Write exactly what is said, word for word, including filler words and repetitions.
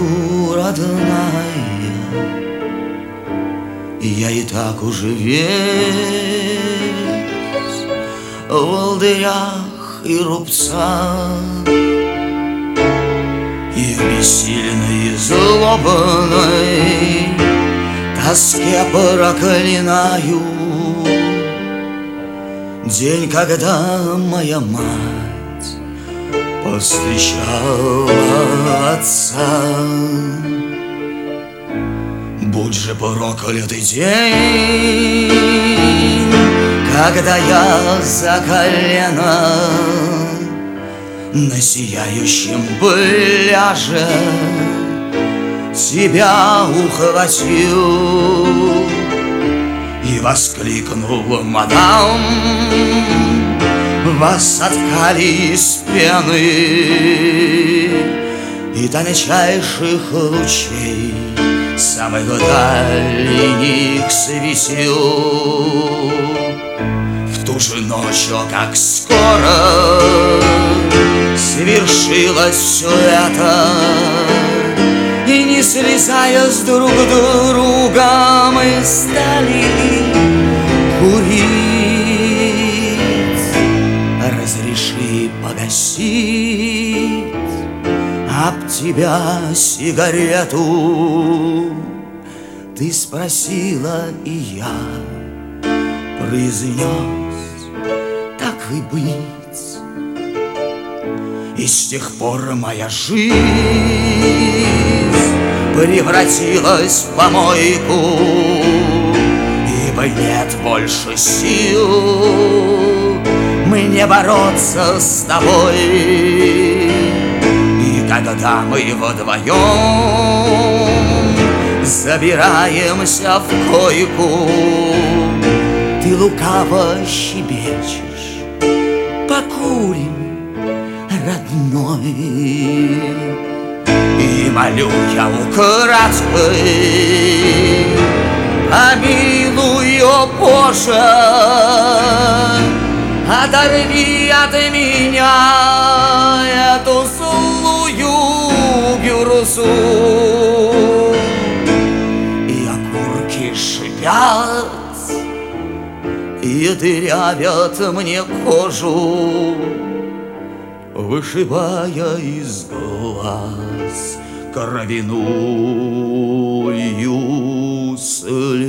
родная, я и так уже весь в волдырях и рубцах, и в бессильной и злобной тоске проклинаю день, когда моя мать повстречала отца. Будь же проклятый день, когда я за колено на сияющем пляже тебя ухватил и воскликнул: мадам, вас соткали из пены и тончайших лучей самых дальних светил. В ту же ночь, о, как скоро свершилось все это, и не слезая с друг друга мы стали курить. Разреши погасить об тебя сигарету, ты спросила, и я произнес: так и быть. И с тех пор моя жизнь превратилась в помойку, ибо нет больше сил мне бороться с тобой. И когда мы вдвоем забираемся в койку, ты лукаво щебечешь: покурим, родной. И молю я украдкой: помилуй, о Боже, оторви от меня эту злую гюрзу. И окурки шипят и дырявят мне кожу, вышибая из глаз кровяную слезу.